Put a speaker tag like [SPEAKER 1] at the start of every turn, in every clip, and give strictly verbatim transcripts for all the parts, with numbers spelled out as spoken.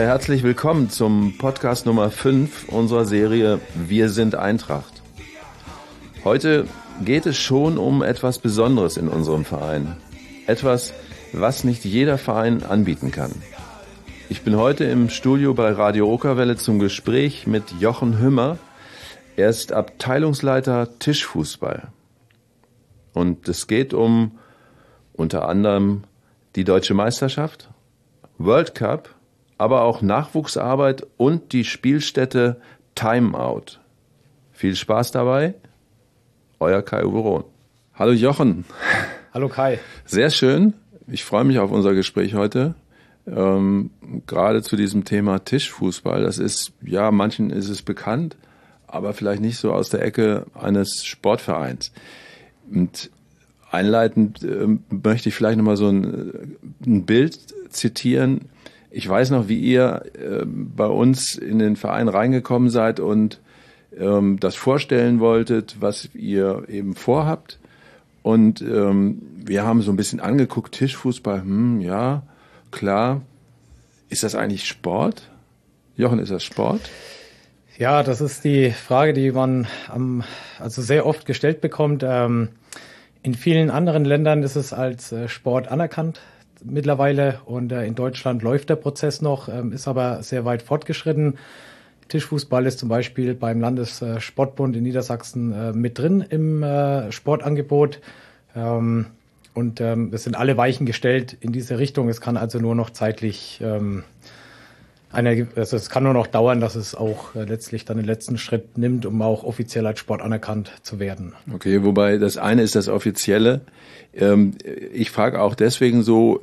[SPEAKER 1] herzlich willkommen zum Podcast Nummer fünf unserer Serie Wir sind Eintracht. Heute geht es schon um etwas Besonderes in unserem Verein. Etwas, was nicht jeder Verein anbieten kann. Ich bin heute im Studio bei Radio Okerwelle zum Gespräch mit Jochen Hümmer. Er ist Abteilungsleiter Tischfußball. Und es geht um unter anderem die Deutsche Meisterschaft, World Cup, aber auch Nachwuchsarbeit und die Spielstätte Timeout. Viel Spaß dabei, euer Kai-Uwe Rohn. Hallo Jochen.
[SPEAKER 2] Hallo Kai.
[SPEAKER 1] Sehr schön, ich freue mich auf unser Gespräch heute. Ähm, gerade zu diesem Thema Tischfußball. Das ist, ja, manchen ist es bekannt, aber vielleicht nicht so aus der Ecke eines Sportvereins. Und einleitend äh, möchte ich vielleicht nochmal so ein, ein Bild zitieren. Ich weiß noch, wie ihr äh, bei uns in den Verein reingekommen seid und ähm, das vorstellen wolltet, was ihr eben vorhabt. Und ähm, wir haben so ein bisschen angeguckt, Tischfußball, hm, ja, klar. Ist das eigentlich Sport? Jochen, ist das Sport?
[SPEAKER 2] Ja, das ist die Frage, die man am, also sehr oft gestellt bekommt. Ähm, in vielen anderen Ländern ist es als äh, Sport anerkannt mittlerweile und äh, in Deutschland läuft der Prozess noch, ähm, ist aber sehr weit fortgeschritten. Tischfußball ist zum Beispiel beim Landessportbund in Niedersachsen äh, mit drin im äh, Sportangebot. Ähm, und ähm, es sind alle Weichen gestellt in diese Richtung. Es kann also nur noch zeitlich, ähm, eine, also es kann nur noch dauern, dass es auch äh, letztlich dann den letzten Schritt nimmt, um auch offiziell als Sport anerkannt zu werden.
[SPEAKER 1] Okay, wobei das eine ist das Offizielle. Ähm, ich frage auch deswegen so,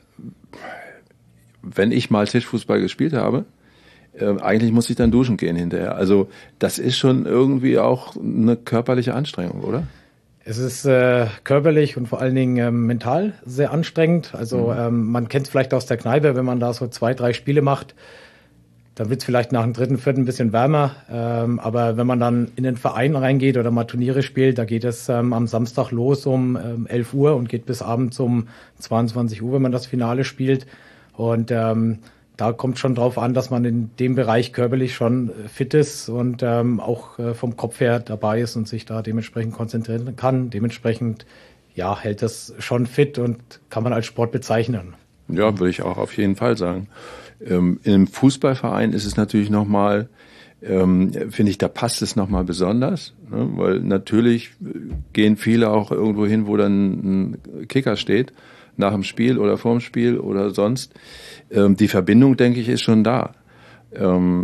[SPEAKER 1] wenn ich mal Tischfußball gespielt habe, äh, eigentlich muss ich dann duschen gehen hinterher. Also das ist schon irgendwie auch eine körperliche Anstrengung, oder?
[SPEAKER 2] Es ist äh, körperlich und vor allen Dingen ähm, mental sehr anstrengend. Also mhm. ähm, man kennt es vielleicht aus der Kneipe, wenn man da so zwei, drei Spiele macht, dann wird es vielleicht nach dem dritten, vierten ein bisschen wärmer. Ähm, aber wenn man dann in den Verein reingeht oder mal Turniere spielt, da geht es ähm, am Samstag los um ähm, elf Uhr und geht bis abends um zweiundzwanzig Uhr, wenn man das Finale spielt. Und ähm, da kommt schon drauf an, dass man in dem Bereich körperlich schon fit ist und ähm, auch äh, vom Kopf her dabei ist und sich da dementsprechend konzentrieren kann. Dementsprechend, ja, hält das schon fit und kann man als Sport bezeichnen.
[SPEAKER 1] Ja, würde ich auch auf jeden Fall sagen. Ähm, im Fußballverein ist es natürlich nochmal, ähm, finde ich, da passt es nochmal besonders, ne? Weil natürlich gehen viele auch irgendwo hin, wo dann ein Kicker steht, nach dem Spiel oder vorm Spiel oder sonst. Ähm, die Verbindung, denke ich, ist schon da. Ähm,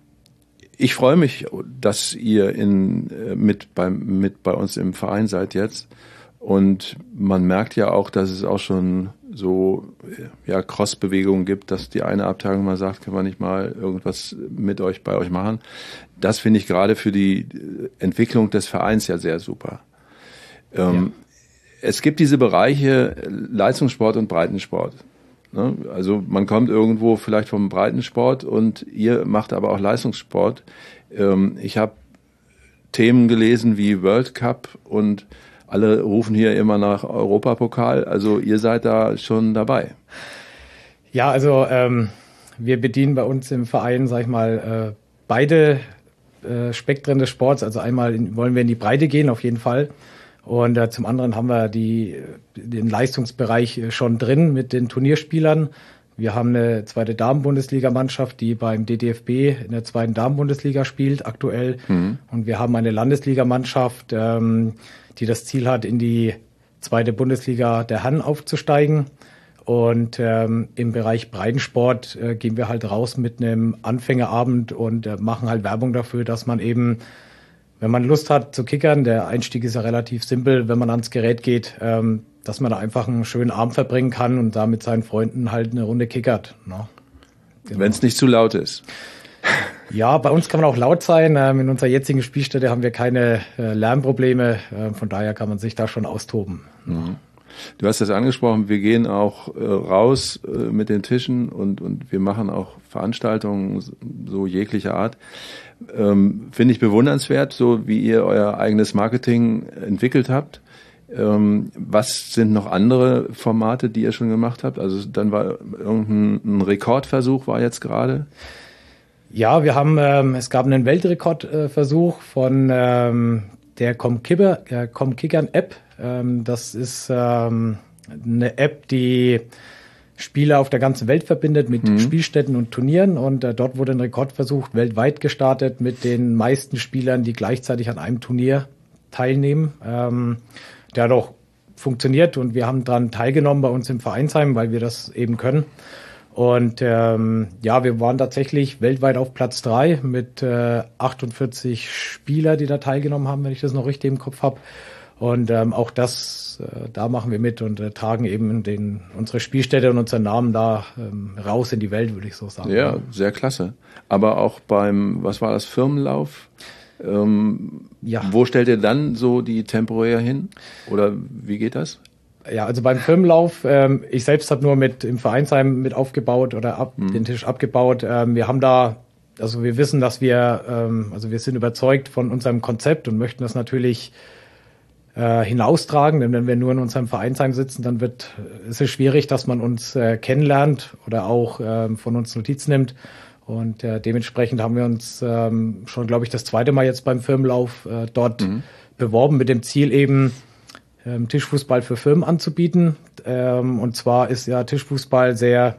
[SPEAKER 1] ich freue mich, dass ihr in, mit, bei, mit bei uns im Verein seid jetzt. Und man merkt ja auch, dass es auch schon so ja, Cross-Bewegungen gibt, dass die eine Abteilung mal sagt, können wir nicht mal irgendwas mit euch, bei euch machen. Das finde ich gerade für die Entwicklung des Vereins ja sehr super. Ähm, ja. Es gibt diese Bereiche Leistungssport und Breitensport. Ne? Also man kommt irgendwo vielleicht vom Breitensport und ihr macht aber auch Leistungssport. Ähm, ich habe Themen gelesen wie World Cup und alle rufen hier immer nach Europapokal. Also ihr seid da schon dabei.
[SPEAKER 2] Ja, also ähm, wir bedienen bei uns im Verein, sag ich mal, äh, beide äh, Spektren des Sports. Also einmal in, wollen wir in die Breite gehen, auf jeden Fall. Und äh, zum anderen haben wir die, den Leistungsbereich schon drin mit den Turnierspielern. Wir haben eine zweite Damen-Bundesliga-Mannschaft, die beim D D F B in der zweiten Damen-Bundesliga spielt aktuell. Mhm. Und wir haben eine Landesligamannschaft, ähm, die das Ziel hat, in die zweite Bundesliga der Herren aufzusteigen. Und ähm, im Bereich Breitensport äh, gehen wir halt raus mit einem Anfängerabend und äh, machen halt Werbung dafür, dass man eben, wenn man Lust hat zu kickern, der Einstieg ist ja relativ simpel, wenn man ans Gerät geht, ähm, dass man da einfach einen schönen Abend verbringen kann und da mit seinen Freunden halt eine Runde kickert. Ne?
[SPEAKER 1] Genau. Wenn es nicht zu laut ist.
[SPEAKER 2] Ja, bei uns kann man auch laut sein. Ähm, in unserer jetzigen Spielstätte haben wir keine äh, Lärmprobleme. Äh, von daher kann man sich da schon austoben.
[SPEAKER 1] Mhm. Du hast das angesprochen, wir gehen auch äh, raus äh, mit den Tischen und, und wir machen auch Veranstaltungen so jeglicher Art. Ähm, finde ich bewundernswert, so wie ihr euer eigenes Marketing entwickelt habt. Ähm, was sind noch andere Formate, die ihr schon gemacht habt? Also dann war irgendein ein Rekordversuch war jetzt gerade.
[SPEAKER 2] Ja, wir haben, ähm, es gab einen Weltrekordversuch äh, von ähm, der Comkicker, äh, Comkickern-App. Ähm, das ist ähm, eine App, die Spieler auf der ganzen Welt verbindet mit mhm. Spielstätten und Turnieren. Und äh, dort wurde ein Rekordversuch weltweit gestartet mit den meisten Spielern, die gleichzeitig an einem Turnier teilnehmen. Ähm, der hat auch funktioniert und wir haben daran teilgenommen bei uns im Vereinsheim, weil wir das eben können. Und ähm, ja, wir waren tatsächlich weltweit auf Platz drei mit äh, achtundvierzig Spieler, die da teilgenommen haben, wenn ich das noch richtig im Kopf habe. Und ähm, auch das, äh, da machen wir mit und äh, tragen eben den, unsere Spielstätte und unseren Namen da ähm, raus in die Welt, würde ich so sagen.
[SPEAKER 1] Ja, sehr klasse. Aber auch beim, was war das, Firmenlauf? Ähm, ja. Wo stellt ihr dann so die temporär hin? Oder wie geht das?
[SPEAKER 2] Ja, also beim Firmenlauf, ähm, ich selbst habe nur mit im Vereinsheim mit aufgebaut oder ab, mhm. den Tisch abgebaut. Ähm, wir haben da, also wir wissen, dass wir, ähm, also wir sind überzeugt von unserem Konzept und möchten das natürlich äh, hinaustragen, denn wenn wir nur in unserem Vereinsheim sitzen, dann wird, ist es schwierig, dass man uns äh, kennenlernt oder auch äh, von uns Notiz nimmt. Und äh, dementsprechend haben wir uns ähm, schon, glaube ich, das zweite Mal jetzt beim Firmenlauf äh, dort mhm. beworben mit dem Ziel eben, ähm, Tischfußball für Firmen anzubieten. Ähm, und zwar ist ja Tischfußball sehr,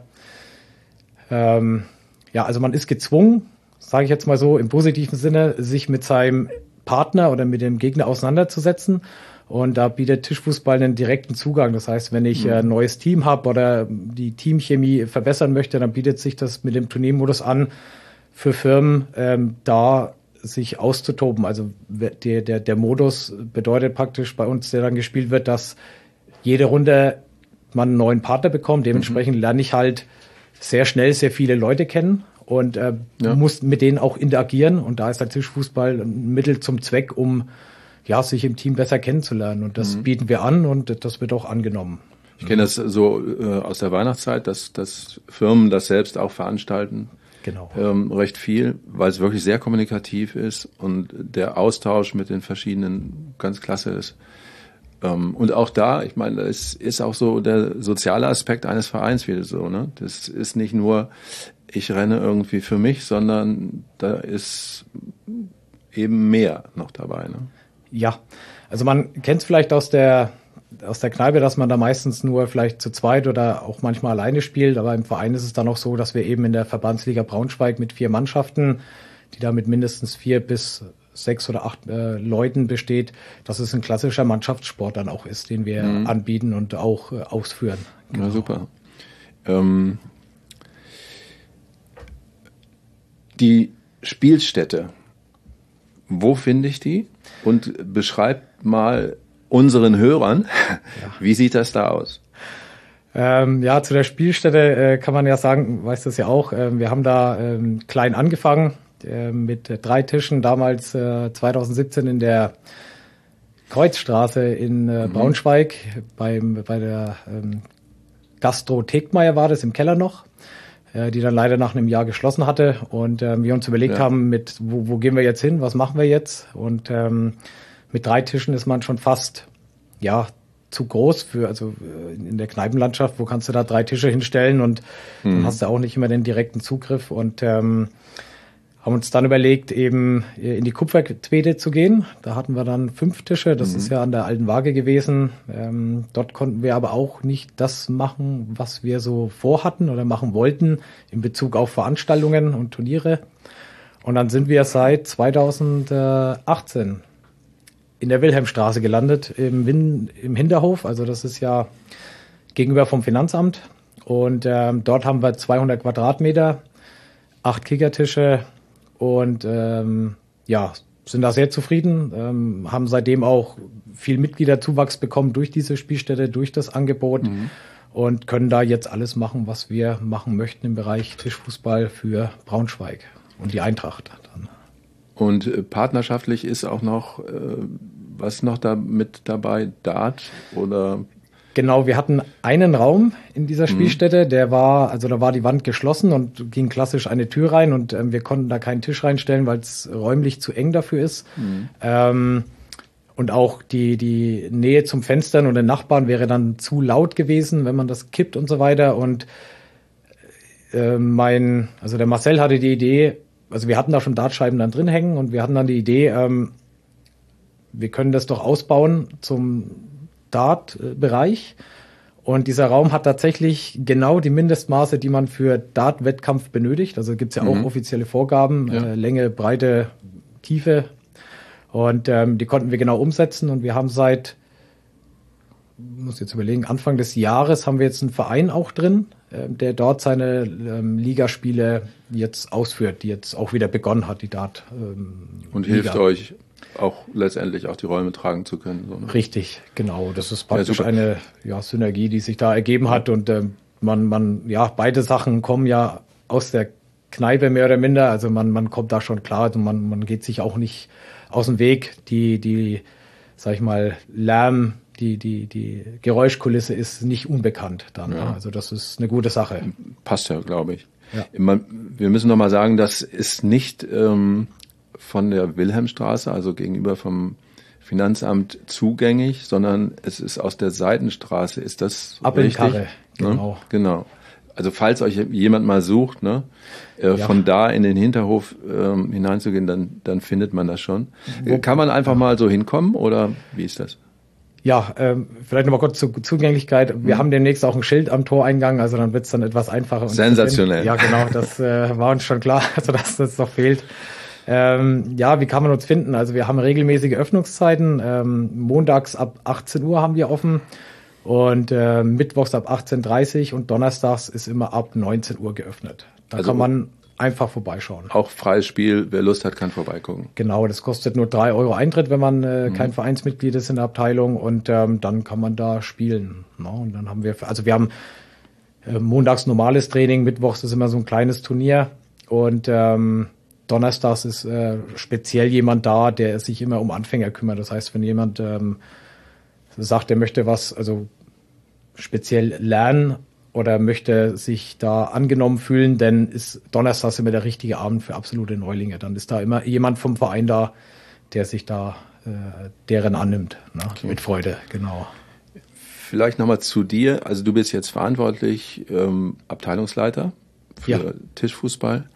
[SPEAKER 2] ähm, ja, also man ist gezwungen, sage ich jetzt mal so im positiven Sinne, sich mit seinem Partner oder mit dem Gegner auseinanderzusetzen. Und da bietet Tischfußball einen direkten Zugang. Das heißt, wenn ich ein neues Team habe oder die Teamchemie verbessern möchte, dann bietet sich das mit dem Turniermodus an, für Firmen ähm, da sich auszutoben. Also der, der, der Modus bedeutet praktisch bei uns, der dann gespielt wird, dass jede Runde man einen neuen Partner bekommt. Dementsprechend mhm. lerne ich halt sehr schnell sehr viele Leute kennen und äh, ja. muss mit denen auch interagieren. Und da ist der Tischfußball ein Mittel zum Zweck, um ja, sich im Team besser kennenzulernen. Und das mhm. bieten wir an und das wird auch angenommen.
[SPEAKER 1] Ich kenne das so äh, aus der Weihnachtszeit, dass, dass Firmen das selbst auch veranstalten.
[SPEAKER 2] Genau.
[SPEAKER 1] Ähm, recht viel, weil es wirklich sehr kommunikativ ist und der Austausch mit den verschiedenen ganz klasse ist. Ähm, und auch da, ich meine, es ist auch so der soziale Aspekt eines Vereins wieder so, ne? Das ist nicht nur, ich renne irgendwie für mich, sondern da ist eben mehr noch dabei, ne?
[SPEAKER 2] Ja, also man kennt es vielleicht aus der aus der Kneipe, dass man da meistens nur vielleicht zu zweit oder auch manchmal alleine spielt, aber im Verein ist es dann auch so, dass wir eben in der Verbandsliga Braunschweig mit vier Mannschaften, die da mit mindestens vier bis sechs oder acht äh, Leuten besteht, dass es ein klassischer Mannschaftssport dann auch ist, den wir mhm. anbieten und auch äh, ausführen.
[SPEAKER 1] Genau. Ja, super. Ähm, die Spielstätte, wo finde ich die? Und beschreibt mal unseren Hörern, ja. Wie sieht das da aus?
[SPEAKER 2] Ähm, ja, zu der Spielstätte äh, kann man ja sagen, weißt du es ja auch, äh, wir haben da ähm, klein angefangen äh, mit äh, drei Tischen, damals äh, zwanzig siebzehn in der Kreuzstraße in äh, mhm. Braunschweig, beim, bei der ähm, Gastro Tegmeier war das im Keller noch, äh, die dann leider nach einem Jahr geschlossen hatte und äh, wir uns überlegt ja. haben, mit wo, wo gehen wir jetzt hin, was machen wir jetzt und ähm, mit drei Tischen ist man schon fast, ja, zu groß für, also in der Kneipenlandschaft, wo kannst du da drei Tische hinstellen und mhm. dann hast du auch nicht immer den direkten Zugriff und ähm, haben uns dann überlegt, eben in die Kupfertwede zu gehen. Da hatten wir dann fünf Tische, das mhm. ist ja an der Alten Waage gewesen. Ähm, dort konnten wir aber auch nicht das machen, was wir so vorhatten oder machen wollten in Bezug auf Veranstaltungen und Turniere. Und dann sind wir seit zweitausendachtzehn in der Wilhelmstraße gelandet, im, Win- im Hinterhof. Also das ist ja gegenüber vom Finanzamt. Und ähm, dort haben wir zweihundert Quadratmeter, acht Kickertische und ähm, ja, sind da sehr zufrieden. Ähm, haben seitdem auch viel Mitgliederzuwachs bekommen durch diese Spielstätte, durch das Angebot mhm. und können da jetzt alles machen, was wir machen möchten im Bereich Tischfußball für Braunschweig und die Eintracht dann.
[SPEAKER 1] Und äh, partnerschaftlich ist auch noch, äh, was noch da mit dabei, Dart oder?
[SPEAKER 2] Genau, wir hatten einen Raum in dieser Spielstätte, mhm. der war, also da war die Wand geschlossen und ging klassisch eine Tür rein und ähm, wir konnten da keinen Tisch reinstellen, weil es räumlich zu eng dafür ist. Mhm. Ähm, Und auch die, die Nähe zum Fenstern und den Nachbarn wäre dann zu laut gewesen, wenn man das kippt und so weiter. Und äh, mein, also der Marcel hatte die Idee, also wir hatten da schon Dartscheiben dann drin hängen und wir hatten dann die Idee, ähm, wir können das doch ausbauen zum Dart-Bereich. Und dieser Raum hat tatsächlich genau die Mindestmaße, die man für Dart-Wettkampf benötigt. Also gibt es ja auch mhm. offizielle Vorgaben, ja. äh, Länge, Breite, Tiefe. Und ähm, die konnten wir genau umsetzen. Und wir haben seit, muss jetzt überlegen, Anfang des Jahres haben wir jetzt einen Verein auch drin, äh, der dort seine ähm, Ligaspiele jetzt ausführt, die jetzt auch wieder begonnen hat, die Dart. Ähm,
[SPEAKER 1] Und hilft Liga. Euch auch letztendlich auch die Räume tragen zu können. So, ne?
[SPEAKER 2] Richtig, genau. Das ist praktisch ja, eine ja, Synergie, die sich da ergeben hat. Und äh, man, man, ja, beide Sachen kommen ja aus der Kneipe mehr oder minder. Also man, man kommt da schon klar und man, man geht sich auch nicht aus dem Weg. Die, die, sag ich mal, Lärm, die, die, die Geräuschkulisse ist nicht unbekannt dann. Ja. Also das ist eine gute Sache.
[SPEAKER 1] Passt ja, glaube ich. Ja. Wir müssen noch mal sagen, das ist nicht ähm, von der Wilhelmstraße, also gegenüber vom Finanzamt zugänglich, sondern es ist aus der Seitenstraße. Ist das
[SPEAKER 2] Ab richtig? Ab in Karre, genau.
[SPEAKER 1] Ne? Genau. Also falls euch jemand mal sucht, ne, äh, ja. von da in den Hinterhof ähm, hineinzugehen, dann, dann findet man das schon. Wo, Kann man einfach ja. mal so hinkommen oder wie ist das?
[SPEAKER 2] Ja, ähm, vielleicht nochmal kurz zur Zugänglichkeit. Wir hm. haben demnächst auch ein Schild am Toreingang, also dann wird es dann etwas einfacher.
[SPEAKER 1] Sensationell.
[SPEAKER 2] Ja, genau, das äh, war uns schon klar, also dass das noch fehlt. Ähm, ja, wie kann man uns finden? Also wir haben regelmäßige Öffnungszeiten. Ähm, montags ab achtzehn Uhr haben wir offen und äh, mittwochs ab achtzehn Uhr dreißig und donnerstags ist immer ab neunzehn Uhr geöffnet. Da also kann man einfach vorbeischauen.
[SPEAKER 1] Auch freies Spiel, wer Lust hat, kann vorbeigucken.
[SPEAKER 2] Genau, das kostet nur drei Euro Eintritt, wenn man äh, mhm. kein Vereinsmitglied ist in der Abteilung und ähm, dann kann man da spielen. No, und dann haben wir, also wir haben äh, montags normales Training, mittwochs ist immer so ein kleines Turnier und ähm, donnerstags ist äh, speziell jemand da, der sich immer um Anfänger kümmert. Das heißt, wenn jemand ähm, sagt, er möchte was, also speziell lernen oder möchte sich da angenommen fühlen, dann ist donnerstags immer der richtige Abend für absolute Neulinge. Dann ist da immer jemand vom Verein da, der sich da äh, deren annimmt. Ne? Okay. Mit Freude, genau.
[SPEAKER 1] Vielleicht nochmal zu dir. Also du bist jetzt verantwortlich, ähm, Abteilungsleiter für ja. Tischfußball.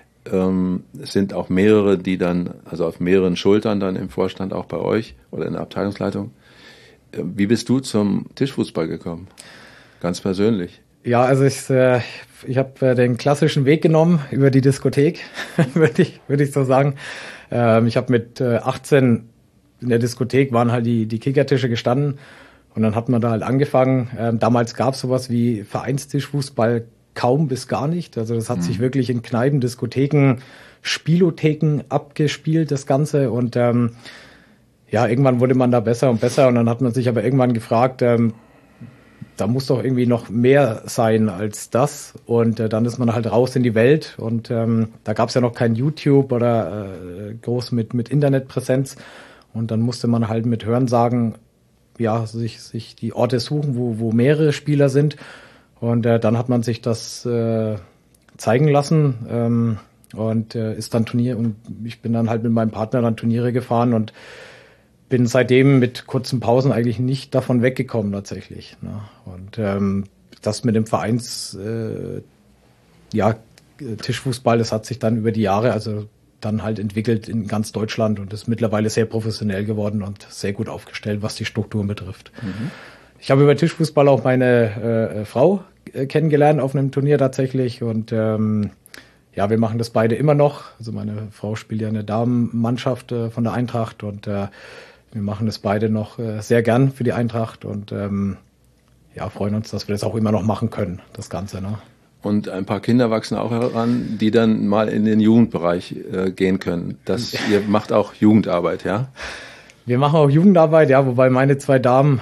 [SPEAKER 1] Ähm, es sind auch mehrere, die dann, also auf mehreren Schultern dann im Vorstand auch bei euch oder in der Abteilungsleitung. Äh, wie bist du zum Tischfußball gekommen? Ganz persönlich.
[SPEAKER 2] Ja, also ich, äh, ich habe äh, den klassischen Weg genommen über die Diskothek, würde ich, würde ich so sagen. Ähm, ich habe mit äh, achtzehn in der Diskothek waren halt die, die Kickertische gestanden und dann hat man da halt angefangen. Ähm, damals gab es sowas wie Vereinstischfußball kaum bis gar nicht. Also das hat mhm. sich wirklich in Kneipen, Diskotheken, Spielotheken abgespielt, das Ganze. Und ähm, ja, irgendwann wurde man da besser und besser. Und dann hat man sich aber irgendwann gefragt, ähm, da muss doch irgendwie noch mehr sein als das. Und äh, dann ist man halt raus in die Welt. Und ähm, da gab es ja noch kein YouTube oder äh, groß mit, mit Internetpräsenz. Und dann musste man halt mit Hörensagen ja, sich, sich die Orte suchen, wo, wo mehrere Spieler sind. Und äh, dann hat man sich das äh, zeigen lassen ähm, und äh, ist dann Turnier. Und ich bin dann halt mit meinem Partner dann Turniere gefahren und bin seitdem mit kurzen Pausen eigentlich nicht davon weggekommen tatsächlich. Ne? Und ähm, das mit dem Vereins, äh, ja, Tischfußball, das hat sich dann über die Jahre, also dann halt entwickelt in ganz Deutschland und ist mittlerweile sehr professionell geworden und sehr gut aufgestellt, was die Strukturen betrifft. Mhm. Ich habe über Tischfußball auch meine äh, Frau äh, kennengelernt auf einem Turnier tatsächlich und ähm, ja, wir machen das beide immer noch. Also meine Frau spielt ja eine Damenmannschaft äh, von der Eintracht und äh, wir machen das beide noch äh, sehr gern für die Eintracht und ähm, ja, freuen uns, dass wir das auch immer noch machen können, das Ganze. Ne?
[SPEAKER 1] Und ein paar Kinder wachsen auch heran, die dann mal in den Jugendbereich äh, gehen können. Das, ihr macht auch Jugendarbeit, ja?
[SPEAKER 2] Wir machen auch Jugendarbeit, ja, wobei meine zwei Damen,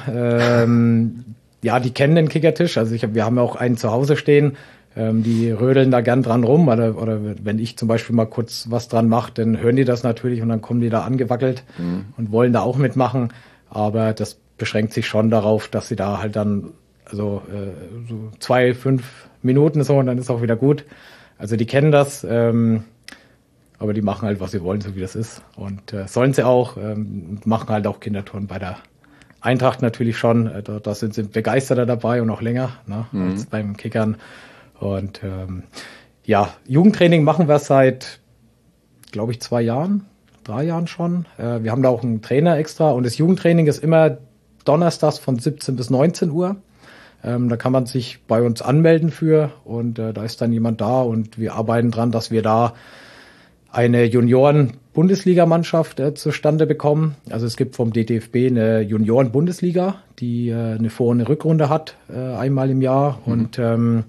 [SPEAKER 2] ähm, ja, die kennen den Kickertisch. Also ich hab, wir haben ja auch einen zu Hause stehen, ähm, die rödeln da gern dran rum. Oder, oder wenn ich zum Beispiel mal kurz was dran mache, dann hören die das natürlich und dann kommen die da angewackelt mhm. und wollen da auch mitmachen. Aber das beschränkt sich schon darauf, dass sie da halt dann also äh, so zwei, fünf Minuten so und dann ist auch wieder gut. Also die kennen das. Ähm, aber die machen halt, was sie wollen, so wie das ist. Und äh, sollen sie auch, ähm, machen halt auch Kindertouren bei der Eintracht natürlich schon. Äh, da, da sind sie begeisterter dabei und auch länger, ne, mhm. als beim Kickern. Und ähm, ja, Jugendtraining machen wir seit, glaube ich, zwei Jahren, drei Jahren schon. Äh, wir haben da auch einen Trainer extra und das Jugendtraining ist immer donnerstags von siebzehn bis neunzehn Uhr. Ähm, da kann man sich bei uns anmelden für und äh, da ist dann jemand da und wir arbeiten dran, dass wir da eine Junioren-Bundesligamannschaft äh, zustande bekommen. Also es gibt vom D T F B eine Junioren-Bundesliga, die äh, eine Vor- und eine Rückrunde hat, äh, einmal im Jahr. Mhm. Und ähm,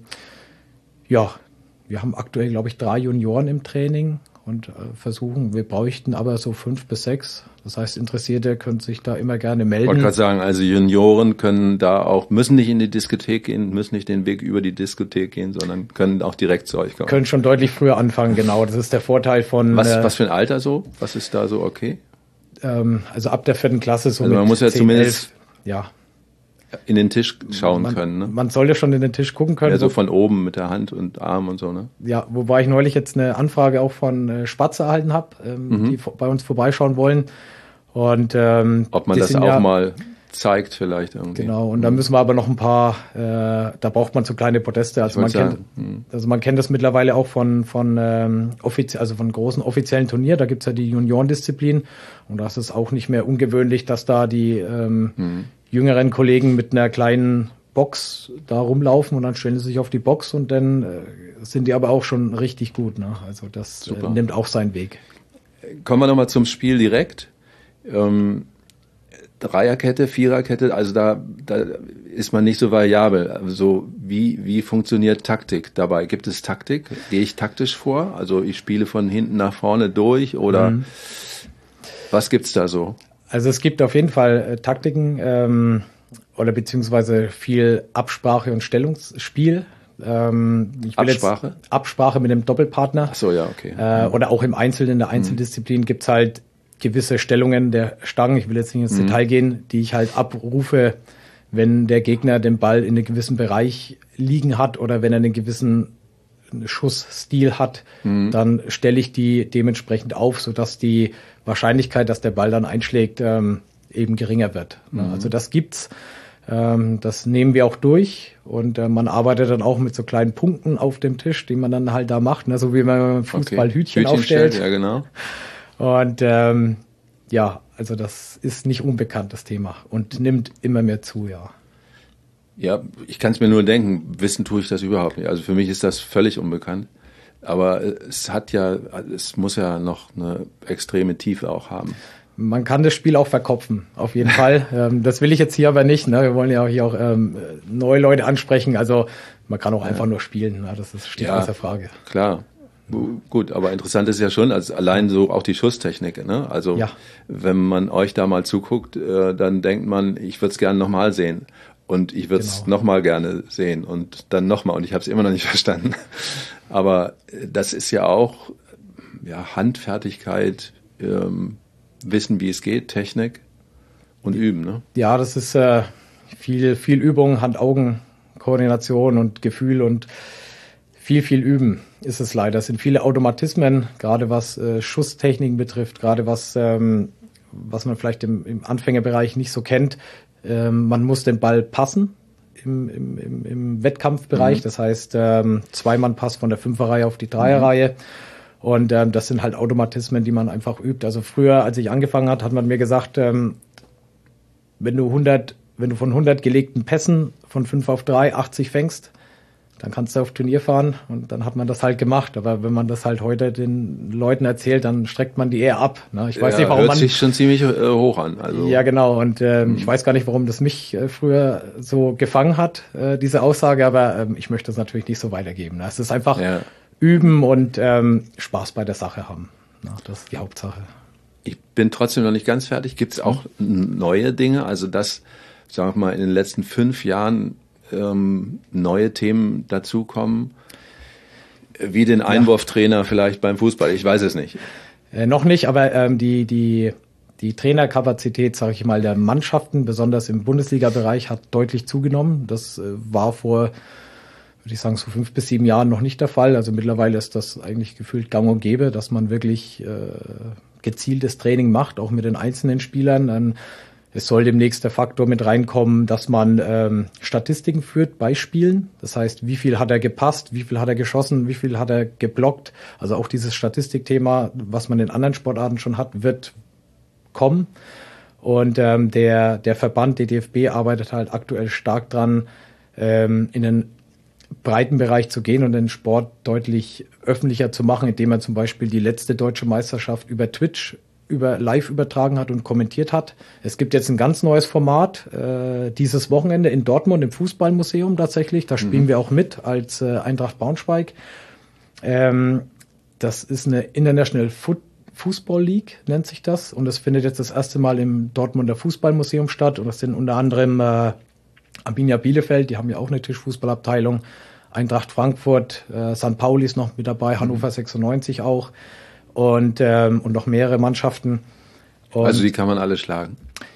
[SPEAKER 2] ja, wir haben aktuell, glaube ich, drei Junioren im Training und äh, versuchen, wir bräuchten aber so fünf bis sechs. Das heißt, Interessierte können sich da immer gerne melden. Ich
[SPEAKER 1] wollte gerade sagen, also Junioren können da auch, müssen nicht in die Diskothek gehen, müssen nicht den Weg über die Diskothek gehen, sondern können auch direkt zu euch kommen.
[SPEAKER 2] Können schon deutlich früher anfangen, genau. Das ist der Vorteil von...
[SPEAKER 1] Was,
[SPEAKER 2] äh,
[SPEAKER 1] was für ein Alter so? Was ist da so okay?
[SPEAKER 2] Ähm, also ab der vierten Klasse so
[SPEAKER 1] also man
[SPEAKER 2] mit
[SPEAKER 1] muss ja
[SPEAKER 2] zehn,
[SPEAKER 1] zumindest
[SPEAKER 2] elf, ja.
[SPEAKER 1] in den Tisch schauen
[SPEAKER 2] man,
[SPEAKER 1] können. Ne?
[SPEAKER 2] Man sollte schon in den Tisch gucken können.
[SPEAKER 1] Ja, so von oben mit der Hand und Arm und so, ne?
[SPEAKER 2] Ja, wobei ich neulich jetzt eine Anfrage auch von äh, Spatze erhalten habe, ähm, mhm. die bei uns vorbeischauen wollen. Und ähm,
[SPEAKER 1] ob man das auch ja, mal zeigt vielleicht irgendwie.
[SPEAKER 2] Genau, und mhm. da müssen wir aber noch ein paar, äh, da braucht man so kleine Podeste. Also man kennt, mhm. also man kennt das mittlerweile auch von von ähm, offizie- also von großen offiziellen Turnieren. Da gibt's ja die Juniorendisziplin und das ist auch nicht mehr ungewöhnlich, dass da die ähm, mhm. jüngeren Kollegen mit einer kleinen Box da rumlaufen und dann stellen sie sich auf die Box und dann äh, sind die aber auch schon richtig gut. Ne? Also das äh, nimmt auch seinen Weg.
[SPEAKER 1] Kommen wir nochmal zum Spiel direkt. Ähm, Dreierkette, Viererkette, also da, da ist man nicht so variabel. Also wie, wie funktioniert Taktik dabei? Gibt es Taktik? Gehe ich taktisch vor? Also ich spiele von hinten nach vorne durch oder mhm. was gibt's da so?
[SPEAKER 2] Also es gibt auf jeden Fall äh, Taktiken ähm, oder beziehungsweise viel Absprache und Stellungsspiel. Ähm, ich will
[SPEAKER 1] Absprache?
[SPEAKER 2] Jetzt Absprache mit dem Doppelpartner.
[SPEAKER 1] Ach so, ja, okay.
[SPEAKER 2] Äh, oder auch im Einzelnen, in der Einzeldisziplin mhm. gibt's halt gewisse Stellungen der Stangen, ich will jetzt nicht ins mhm. Detail gehen, die ich halt abrufe, wenn der Gegner den Ball in einem gewissen Bereich liegen hat oder wenn er einen gewissen Schussstil hat, mhm. dann stelle ich die dementsprechend auf, sodass die Wahrscheinlichkeit, dass der Ball dann einschlägt, ähm, eben geringer wird. Mhm. Also das gibt's. Ähm, das nehmen wir auch durch und äh, man arbeitet dann auch mit so kleinen Punkten auf dem Tisch, die man dann halt da macht, ne? So wie man beim Fußball okay. Hütchen, Hütchen aufstellt.
[SPEAKER 1] Stellt, ja, genau.
[SPEAKER 2] Und ähm, ja, also das ist nicht unbekannt, das Thema, und nimmt immer mehr zu, ja.
[SPEAKER 1] Ja, ich kann es mir nur denken, wissen tue ich das überhaupt nicht. Also für mich ist das völlig unbekannt. Aber es hat ja, es muss ja noch eine extreme Tiefe auch haben.
[SPEAKER 2] Man kann das Spiel auch verkopfen, auf jeden Fall. ähm, das will ich jetzt hier aber nicht. Ne? Wir wollen ja auch hier auch ähm, neue Leute ansprechen. Also man kann auch ja. einfach nur spielen. Ne? Das ist, steht ja, außer Frage.
[SPEAKER 1] Klar. Gut, aber interessant ist ja schon, also allein so auch die Schusstechnik, ne? Also ja. wenn man euch da mal zuguckt, äh, dann denkt man, ich würde es gerne nochmal sehen und ich würde es genau. nochmal gerne sehen und dann nochmal und ich habe es immer noch nicht verstanden. Aber das ist ja auch ja, Handfertigkeit, ähm, wissen, wie es geht, Technik und üben, ne?
[SPEAKER 2] Ja, das ist äh, viel, viel Übung, Hand-Augen-Koordination und Gefühl und viel, viel üben ist es leider. Es sind viele Automatismen, gerade was äh, Schusstechniken betrifft, gerade was, ähm, was man vielleicht im, im Anfängerbereich nicht so kennt. Ähm, man muss den Ball passen im, im, im, im Wettkampfbereich. Mhm. Das heißt, ähm, Zweimann-Pass von der Fünferreihe auf die Dreierreihe. Mhm. Und ähm, das sind halt Automatismen, die man einfach übt. Also früher, als ich angefangen hat, hat man mir gesagt, ähm, wenn du hundert, wenn du von hundert gelegten Pässen von fünf auf drei achtzig fängst, dann kannst du auf Turnier fahren und dann hat man das halt gemacht. Aber wenn man das halt heute den Leuten erzählt, dann streckt man die eher ab. Ne? Ich weiß
[SPEAKER 1] ja,
[SPEAKER 2] nicht, warum
[SPEAKER 1] hört
[SPEAKER 2] man
[SPEAKER 1] sich schon ziemlich äh, hoch an. Also.
[SPEAKER 2] Ja, genau. Und ähm, hm. ich weiß gar nicht, warum das mich äh, früher so gefangen hat, äh, diese Aussage. Aber ähm, ich möchte das natürlich nicht so weitergeben. Ne? Es ist einfach ja. üben und ähm, Spaß bei der Sache haben. Ne? Das ist die Hauptsache.
[SPEAKER 1] Ich bin trotzdem noch nicht ganz fertig. Gibt es auch hm. neue Dinge? Also das, sagen wir mal, in den letzten fünf Jahren Ähm, neue Themen dazukommen, wie den Einwurftrainer ja. vielleicht beim Fußball, ich weiß es nicht.
[SPEAKER 2] Äh, noch nicht, aber ähm, die, die, die Trainerkapazität, sage ich mal, der Mannschaften, besonders im Bundesliga-Bereich, hat deutlich zugenommen. Das äh, war vor würde ich sagen, so fünf bis sieben Jahren noch nicht der Fall. Also mittlerweile ist das eigentlich gefühlt gang und gäbe, dass man wirklich äh, gezieltes Training macht, auch mit den einzelnen Spielern. Dann, es soll demnächst der Faktor mit reinkommen, dass man ähm, Statistiken führt bei Spielen. Das heißt, wie viel hat er gepasst, wie viel hat er geschossen, wie viel hat er geblockt. Also auch dieses Statistikthema, was man in anderen Sportarten schon hat, wird kommen. Und ähm, der, der Verband, der D F B, arbeitet halt aktuell stark dran, ähm, in den breiten Bereich zu gehen und den Sport deutlich öffentlicher zu machen, indem er zum Beispiel die letzte deutsche Meisterschaft über Twitch über live übertragen hat und kommentiert hat. Es gibt jetzt ein ganz neues Format äh, dieses Wochenende in Dortmund im Fußballmuseum tatsächlich. Da spielen mhm. wir auch mit als äh, Eintracht Braunschweig. Ähm, das ist eine International Foot Fußball League, nennt sich das. Und das findet jetzt das erste Mal im Dortmunder Fußballmuseum statt. Und das sind unter anderem äh, Arminia Bielefeld, die haben ja auch eine Tischfußballabteilung. Eintracht Frankfurt, äh, Sankt Pauli ist noch mit dabei, Hannover sechsundneunzig auch. Und, ähm, und noch mehrere Mannschaften. Und
[SPEAKER 1] also die kann man alle schlagen?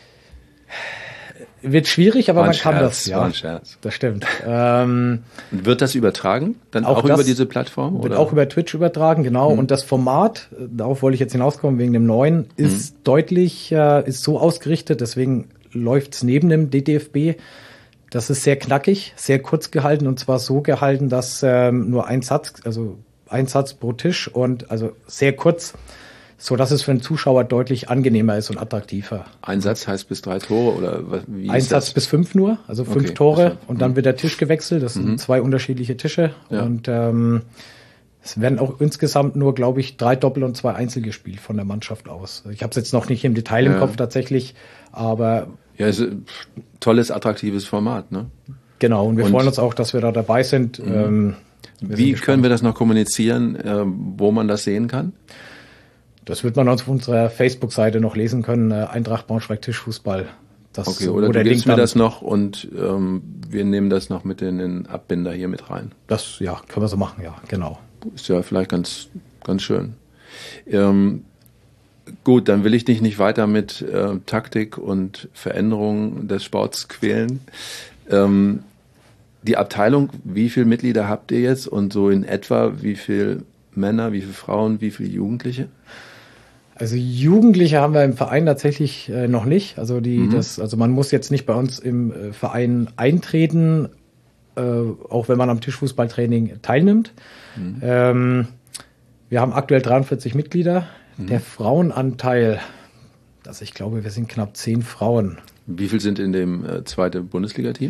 [SPEAKER 2] Wird schwierig, aber
[SPEAKER 1] war
[SPEAKER 2] man
[SPEAKER 1] Scherz,
[SPEAKER 2] kann das. Ja,
[SPEAKER 1] war ein Scherz.
[SPEAKER 2] Das stimmt. Ähm,
[SPEAKER 1] wird das übertragen? Dann auch, auch über diese Plattform?
[SPEAKER 2] Wird
[SPEAKER 1] oder?
[SPEAKER 2] auch über Twitch übertragen, genau. Hm. Und das Format, darauf wollte ich jetzt hinauskommen, wegen dem neuen, ist hm. deutlich, äh, ist so ausgerichtet, deswegen läuft's neben dem D D F B. Das ist sehr knackig, sehr kurz gehalten und zwar so gehalten, dass ähm, nur ein Satz, also ein Satz pro Tisch und also sehr kurz, so dass es für den Zuschauer deutlich angenehmer ist und attraktiver.
[SPEAKER 1] Ein Satz heißt bis drei Tore oder wie
[SPEAKER 2] Ein
[SPEAKER 1] ist
[SPEAKER 2] Satz
[SPEAKER 1] das?
[SPEAKER 2] bis fünf nur, also fünf
[SPEAKER 1] okay,
[SPEAKER 2] Tore und dann wird der Tisch gewechselt. Das sind
[SPEAKER 1] mhm.
[SPEAKER 2] zwei unterschiedliche Tische
[SPEAKER 1] ja.
[SPEAKER 2] und ähm, es werden auch insgesamt nur, glaube ich, drei Doppel und zwei Einzel gespielt von der Mannschaft aus. Ich habe es jetzt noch nicht im Detail ja. im Kopf tatsächlich, aber
[SPEAKER 1] ja, ist ein tolles, attraktives Format, ne?
[SPEAKER 2] Genau, und wir und, freuen uns auch, dass wir da dabei sind. Mhm. Ähm,
[SPEAKER 1] Wie können wir das noch kommunizieren, äh, wo man das sehen kann?
[SPEAKER 2] Das wird man auf unserer Facebook-Seite noch lesen können, äh, Eintracht Braunschweig Tischfußball. Das,
[SPEAKER 1] okay, oder du gibst mir das noch und ähm, wir nehmen das noch mit in den Abbinder hier mit rein.
[SPEAKER 2] Das, ja, können wir so machen, ja, genau.
[SPEAKER 1] Ist ja vielleicht ganz, ganz schön. Ähm, gut, dann will ich dich nicht weiter mit äh, Taktik und Veränderungen des Sports quälen. Ähm, die Abteilung, wie viele Mitglieder habt ihr jetzt und so in etwa wie viele Männer, wie viele Frauen, wie viele Jugendliche?
[SPEAKER 2] Also Jugendliche haben wir im Verein tatsächlich äh, noch nicht. Also die,
[SPEAKER 1] mhm.
[SPEAKER 2] das, also man muss jetzt nicht bei uns im äh, Verein eintreten, äh, auch wenn man am Tischfußballtraining teilnimmt. Mhm. Ähm, wir haben aktuell dreiundvierzig Mitglieder. Mhm. Der Frauenanteil, also ich glaube, wir sind knapp zehn Frauen.
[SPEAKER 1] Wie viel sind in dem äh, zweiten Bundesliga-Team?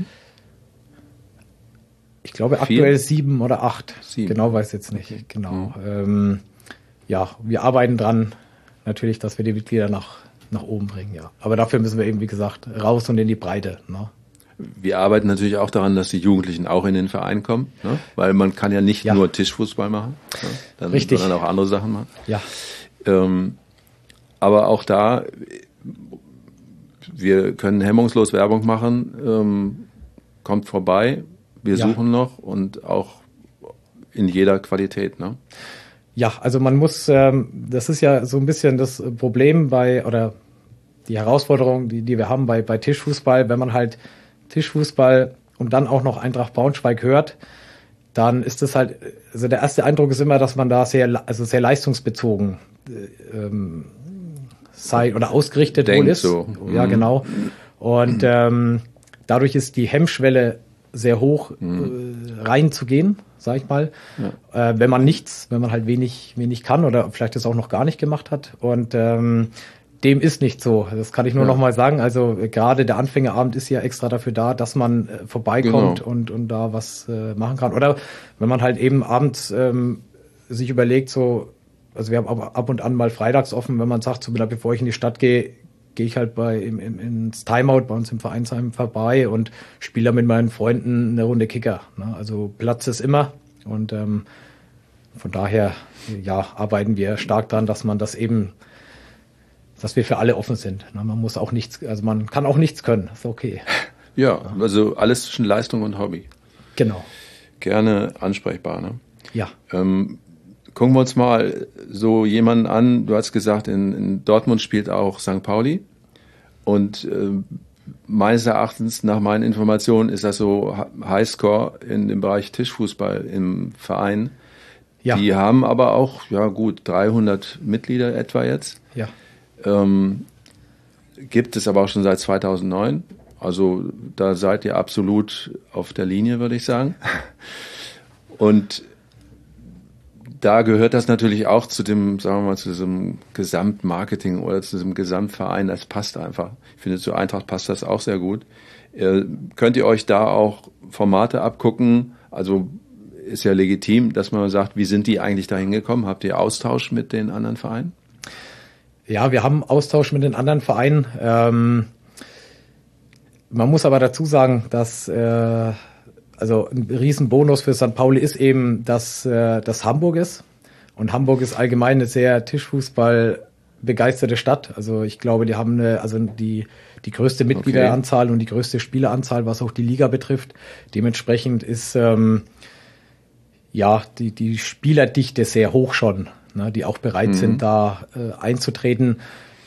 [SPEAKER 2] Ich glaube
[SPEAKER 1] Vier?
[SPEAKER 2] aktuell sieben oder acht.
[SPEAKER 1] Sieben.
[SPEAKER 2] Genau weiß ich jetzt nicht.
[SPEAKER 1] Okay.
[SPEAKER 2] Genau.
[SPEAKER 1] Mhm.
[SPEAKER 2] Ähm, ja, wir arbeiten dran, natürlich, dass wir die Mitglieder nach, nach oben bringen, ja. Aber dafür müssen wir eben, wie gesagt, raus und in die Breite. Ne?
[SPEAKER 1] Wir arbeiten natürlich auch daran, dass die Jugendlichen auch in den Verein kommen, ne? Weil man kann ja nicht
[SPEAKER 2] ja.
[SPEAKER 1] nur Tischfußball machen, ne? Dann,
[SPEAKER 2] Richtig.
[SPEAKER 1] sondern auch andere Sachen machen.
[SPEAKER 2] Ja.
[SPEAKER 1] Ähm, aber auch da, wir können hemmungslos Werbung machen, ähm, kommt vorbei, wir
[SPEAKER 2] ja.
[SPEAKER 1] suchen noch und auch in jeder Qualität, ne?
[SPEAKER 2] Ja, also man muss, ähm, das ist ja so ein bisschen das Problem bei, oder die Herausforderung, die, die wir haben bei, bei Tischfußball, wenn man halt Tischfußball und dann auch noch Eintracht Braunschweig hört, dann ist das halt, also der erste Eindruck ist immer, dass man da sehr, also sehr leistungsbezogen ähm, sei oder ausgerichtet
[SPEAKER 1] Denkt
[SPEAKER 2] wohl ist.
[SPEAKER 1] So.
[SPEAKER 2] Ja, genau. Und ähm, dadurch ist die Hemmschwelle sehr hoch, mhm. äh, reinzugehen, sag ich mal, ja. äh, wenn man nichts, wenn man halt wenig, wenig kann oder vielleicht das auch noch gar nicht gemacht hat. Und ähm, dem ist nicht so. Das kann ich nur ja. noch mal sagen. Also äh, gerade der Anfängerabend ist ja extra dafür da, dass man äh, vorbeikommt
[SPEAKER 1] genau.
[SPEAKER 2] und und da was äh, machen kann. Oder wenn man halt eben abends ähm, sich überlegt, so, also wir haben ab, ab und an mal freitags offen, wenn man sagt, so, bevor ich in die Stadt gehe, gehe ich halt bei im, im, ins Timeout bei uns im Vereinsheim vorbei und spiele mit meinen Freunden eine Runde Kicker. Ne? Also Platz ist immer und ähm, von daher ja arbeiten wir stark dran, dass man das eben, dass wir für alle offen sind. Ne? Man muss auch nichts, also man kann auch nichts können, ist okay.
[SPEAKER 1] Ja, also alles zwischen Leistung und Hobby.
[SPEAKER 2] Genau.
[SPEAKER 1] Gerne ansprechbar, ne?
[SPEAKER 2] Ja.
[SPEAKER 1] Ähm, Gucken wir uns mal so jemanden an. Du hast gesagt, in, in Dortmund spielt auch Sankt Pauli. Und äh, meines Erachtens, nach meinen Informationen, ist das so Highscore in dem Bereich Tischfußball im Verein. Ja. Die haben aber auch, ja gut, dreihundert Mitglieder etwa jetzt.
[SPEAKER 2] Ja.
[SPEAKER 1] Ähm, gibt es aber auch schon seit zweitausendneun. Also da seid ihr absolut auf der Linie, würde ich sagen. Und da gehört das natürlich auch zu dem, sagen wir mal, zu diesem Gesamtmarketing oder zu diesem Gesamtverein. Das passt einfach. Ich finde, zu Eintracht passt das auch sehr gut. Äh, könnt ihr euch da auch Formate abgucken? Also ist ja legitim, dass man sagt, wie sind die eigentlich da hingekommen? Habt ihr Austausch mit den anderen Vereinen?
[SPEAKER 2] Ja, wir haben Austausch mit den anderen Vereinen. Ähm, man muss aber dazu sagen, dass äh, also ein Riesenbonus für Sankt Pauli ist eben, dass äh, das Hamburg ist. Und Hamburg ist allgemein eine sehr Tischfußball begeisterte Stadt. Also ich glaube, die haben eine, also die, die größte Mitgliederanzahl okay. und die größte Spieleranzahl, was auch die Liga betrifft. Dementsprechend ist ähm, ja die, die Spielerdichte sehr hoch schon, ne, die auch bereit mhm. sind, da äh, einzutreten.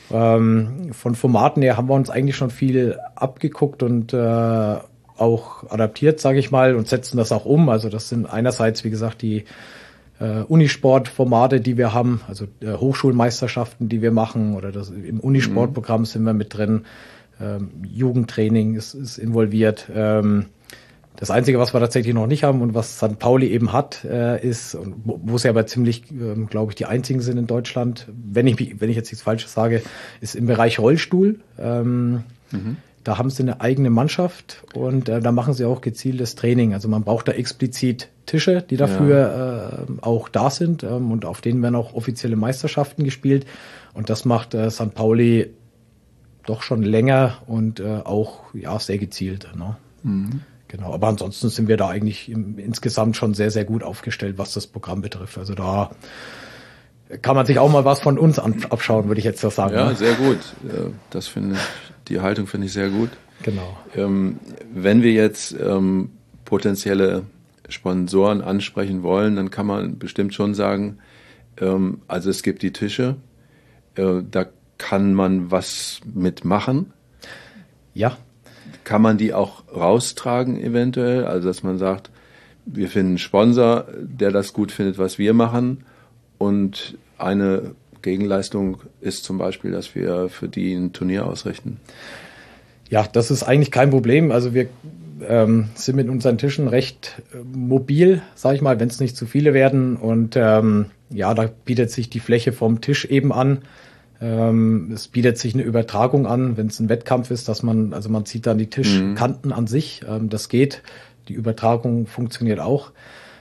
[SPEAKER 2] Ähm, von Formaten her haben wir uns eigentlich schon viel abgeguckt und äh, auch adaptiert, sage ich mal, und setzen das auch um. Also das sind einerseits, wie gesagt, die äh, Unisport-Formate, die wir haben, also äh, Hochschulmeisterschaften, die wir machen, oder das, im Unisportprogramm sind wir mit drin. Ähm, Jugendtraining ist, ist involviert. Ähm, das Einzige, was wir tatsächlich noch nicht haben und was Sankt Pauli eben hat, äh, ist, wo, wo sie aber ziemlich, ähm, glaube ich, die einzigen sind in Deutschland, wenn ich, wenn ich jetzt nichts Falsches sage, ist im Bereich Rollstuhl. Ähm, mhm. Da haben sie eine eigene Mannschaft und äh, da machen sie auch gezieltes Training. Also man braucht da explizit Tische, die dafür ja. äh, auch da sind ähm, und auf denen werden auch offizielle Meisterschaften gespielt. Und das macht äh, Sankt Pauli doch schon länger und äh, auch ja sehr gezielt. Ne? Mhm. Genau. Aber ansonsten sind wir da eigentlich im, insgesamt schon sehr, sehr gut aufgestellt, was das Programm betrifft. Also da kann man sich auch mal was von uns an, abschauen, würde ich jetzt so sagen.
[SPEAKER 1] Ja,
[SPEAKER 2] ne?
[SPEAKER 1] sehr gut. Das finde ich. Die Haltung finde ich sehr gut.
[SPEAKER 2] Genau.
[SPEAKER 1] Ähm, wenn wir jetzt ähm, potenzielle Sponsoren ansprechen wollen, dann kann man bestimmt schon sagen, ähm, also es gibt die Tische, äh, da kann man was mitmachen.
[SPEAKER 2] Ja.
[SPEAKER 1] Kann man die auch raustragen eventuell? Also dass man sagt, wir finden einen Sponsor, der das gut findet, was wir machen, und eine Gegenleistung ist zum Beispiel, dass wir für die ein Turnier ausrichten.
[SPEAKER 2] Ja, das ist eigentlich kein Problem. Also wir ähm, sind mit unseren Tischen recht äh, mobil, sage ich mal, wenn es nicht zu viele werden. Und ähm, ja, da bietet sich die Fläche vom Tisch eben an. Ähm, es bietet sich eine Übertragung an, wenn es ein Wettkampf ist, dass man, also man zieht dann die Tischkanten mhm. an sich. Ähm, das geht. Die Übertragung funktioniert auch.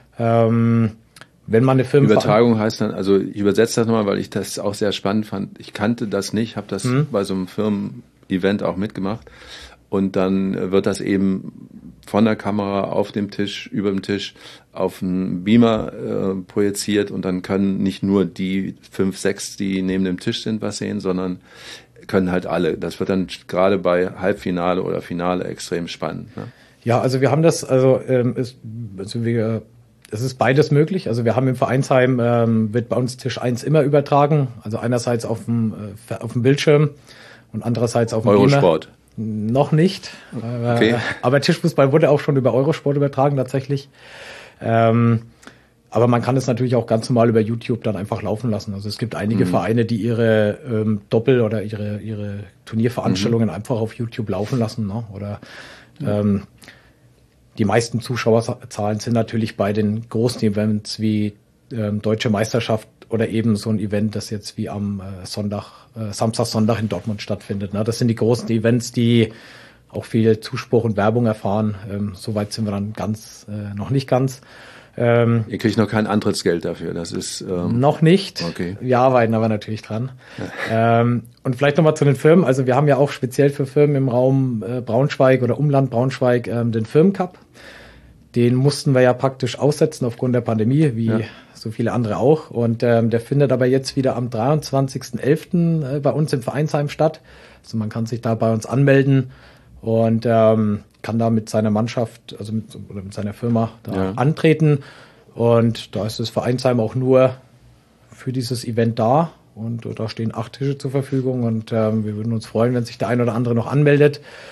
[SPEAKER 2] Ähm, Wenn man eine Firma
[SPEAKER 1] Übertragung heißt dann, also ich übersetze das nochmal, weil ich das auch sehr spannend fand. Ich kannte das nicht, habe das mhm. bei so einem Firmen-Event auch mitgemacht. Und dann wird das eben von der Kamera auf dem Tisch, über dem Tisch auf einen Beamer äh, projiziert. Und dann können nicht nur die fünf, sechs, die neben dem Tisch sind, was sehen, sondern können halt alle. Das wird dann gerade bei Halbfinale oder Finale extrem spannend. Ne?
[SPEAKER 2] Ja, also wir haben das, also, ähm, ist, also wir Es ist beides möglich. Also wir haben im Vereinsheim, ähm, wird bei uns Tisch eins immer übertragen. Also einerseits auf dem, äh, auf dem Bildschirm und andererseits auf dem
[SPEAKER 1] Eurosport.
[SPEAKER 2] Beamer. Noch nicht.
[SPEAKER 1] Okay.
[SPEAKER 2] Äh, aber Tischfußball wurde auch schon über Eurosport übertragen tatsächlich. Ähm, aber man kann es natürlich auch ganz normal über YouTube dann einfach laufen lassen. Also es gibt einige mhm. Vereine, die ihre ähm, Doppel- oder ihre, ihre Turnierveranstaltungen mhm. einfach auf YouTube laufen lassen. Ne? Oder ähm, die meisten Zuschauerzahlen sind natürlich bei den großen Events wie ähm, Deutsche Meisterschaft oder eben so ein Event, das jetzt wie am äh, Sonntag, äh, Samstag, Sonntag in Dortmund stattfindet. Ne? Das sind die großen Events, die auch viel Zuspruch und Werbung erfahren. Ähm, Soweit sind wir dann ganz, äh, noch nicht ganz. Ähm,
[SPEAKER 1] Ihr kriegt noch kein Antrittsgeld dafür, das ist... Ähm,
[SPEAKER 2] noch nicht.
[SPEAKER 1] Okay.
[SPEAKER 2] Wir arbeiten aber natürlich dran. Ja. Ähm, und vielleicht nochmal zu den Firmen. Also wir haben ja auch speziell für Firmen im Raum äh, Braunschweig oder Umland Braunschweig ähm, den Firmencup. Den mussten wir ja praktisch aussetzen aufgrund der Pandemie, wie ja. so viele andere auch. Und ähm, der findet aber jetzt wieder am dreiundzwanzigsten elften äh, bei uns im Vereinsheim statt. Also man kann sich da bei uns anmelden und ähm, kann da mit seiner Mannschaft, also mit, oder mit seiner Firma da ja. antreten. Und da ist das Vereinsheim auch nur für dieses Event da. Und da stehen acht Tische zur Verfügung. Und ähm, wir würden uns freuen, wenn sich der ein oder andere noch anmeldet.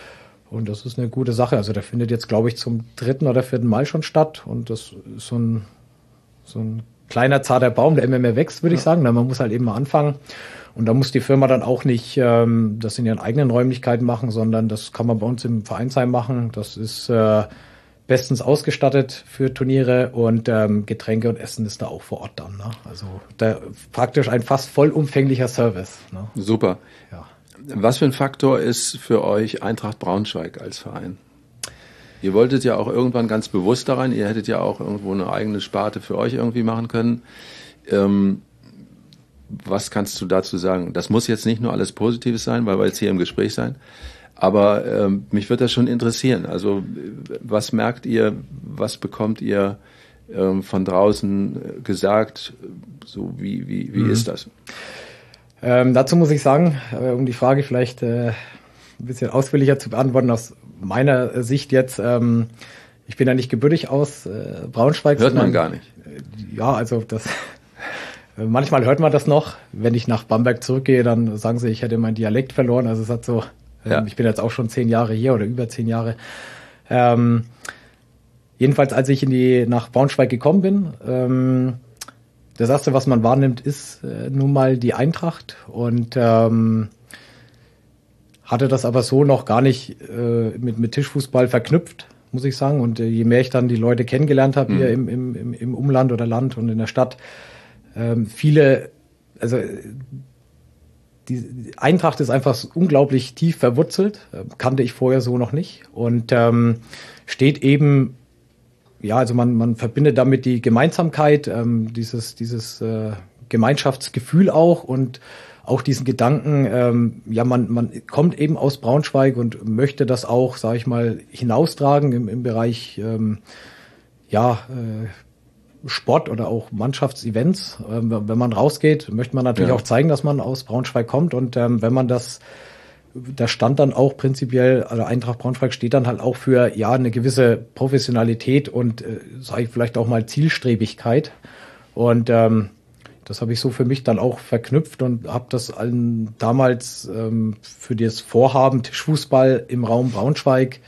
[SPEAKER 2] Und das ist eine gute Sache. Also der findet jetzt, glaube ich, zum dritten oder vierten Mal schon statt. Und das ist so ein, so ein kleiner, zarter Baum, der immer mehr wächst, würde ja. ich sagen. Man muss halt eben mal anfangen. Und da muss die Firma dann auch nicht ähm, das in ihren eigenen Räumlichkeiten machen, sondern das kann man bei uns im Vereinsheim machen. Das ist äh, bestens ausgestattet für Turniere und ähm, Getränke und Essen ist da auch vor Ort dann. Ne? Also da praktisch ein fast vollumfänglicher Service. Ne?
[SPEAKER 1] Super.
[SPEAKER 2] Ja.
[SPEAKER 1] Was für ein Faktor ist für euch Eintracht Braunschweig als Verein? Ihr wolltet ja auch irgendwann ganz bewusst da rein, ihr hättet ja auch irgendwo eine eigene Sparte für euch irgendwie machen können. Ähm, was kannst du dazu sagen? Das muss jetzt nicht nur alles Positives sein, weil wir jetzt hier im Gespräch sein, aber ähm, mich würde das schon interessieren. Also was merkt ihr, was bekommt ihr ähm, von draußen gesagt? So wie, wie, wie mhm. ist das?
[SPEAKER 2] Ähm, dazu muss ich sagen, äh, um die Frage vielleicht äh, ein bisschen ausführlicher zu beantworten, aus meiner Sicht jetzt, ähm, ich bin ja nicht gebürtig aus äh, Braunschweig.
[SPEAKER 1] Hört man gar nicht.
[SPEAKER 2] Äh, ja, also das, manchmal hört man das noch. Wenn ich nach Bamberg zurückgehe, dann sagen sie, ich hätte meinen Dialekt verloren. Also es hat so, ähm, ja. ich bin jetzt auch schon zehn Jahre hier oder über zehn Jahre. Ähm, jedenfalls, als ich in die, nach Braunschweig gekommen bin, ähm, das erste, was man wahrnimmt, ist äh, nun mal die Eintracht und ähm, hatte das aber so noch gar nicht äh, mit, mit Tischfußball verknüpft, muss ich sagen. Und äh, je mehr ich dann die Leute kennengelernt habe mhm. hier im, im, im Umland oder Land und in der Stadt, ähm, viele, also die, die Eintracht ist einfach unglaublich tief verwurzelt, äh, kannte ich vorher so noch nicht und ähm, steht eben, ja, also man, man verbindet damit die Gemeinsamkeit, ähm, dieses, dieses äh, Gemeinschaftsgefühl auch und auch diesen Gedanken, ähm, ja, man, man kommt eben aus Braunschweig und möchte das auch, sage ich mal, hinaustragen im, im Bereich ähm, ja, äh, Sport oder auch Mannschaftsevents. Ähm, wenn man rausgeht, möchte man natürlich ja. auch zeigen, dass man aus Braunschweig kommt und ähm, wenn man das, da stand dann auch prinzipiell, also Eintracht Braunschweig steht dann halt auch für ja eine gewisse Professionalität und äh, sage ich vielleicht auch mal Zielstrebigkeit und ähm, das habe ich so für mich dann auch verknüpft und habe das allen damals ähm, für das Vorhaben Tischfußball im Raum Braunschweig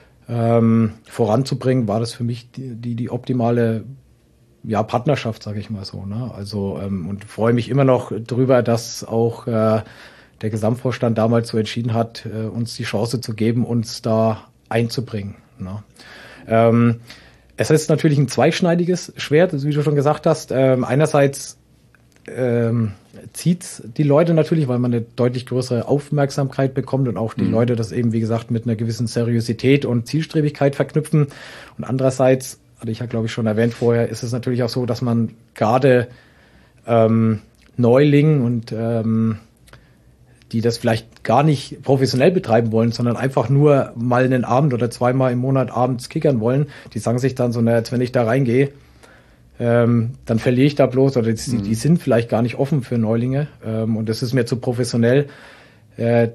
[SPEAKER 2] ähm, voranzubringen, war das für mich die, die, die optimale ja, Partnerschaft, sage ich mal so. Ne? Also ähm, und freue mich immer noch drüber, dass auch äh, der Gesamtvorstand damals so entschieden hat, äh, uns die Chance zu geben, uns da einzubringen. Ne? Ähm, es ist natürlich ein zweischneidiges Schwert, wie du schon gesagt hast. Ähm, einerseits ähm, zieht die Leute natürlich, weil man eine deutlich größere Aufmerksamkeit bekommt und auch die mhm. Leute das eben, wie gesagt, mit einer gewissen Seriosität und Zielstrebigkeit verknüpfen. Und andererseits, hatte ich ja, glaube ich, schon erwähnt vorher, ist es natürlich auch so, dass man gerade ähm, Neulingen und ähm, die das vielleicht gar nicht professionell betreiben wollen, sondern einfach nur mal einen Abend oder zweimal im Monat abends kickern wollen, die sagen sich dann so, na, jetzt wenn ich da reingehe, ähm, dann verliere ich da bloß, oder die, mhm. die sind vielleicht gar nicht offen für Neulinge ähm, und das ist mir zu professionell. Äh,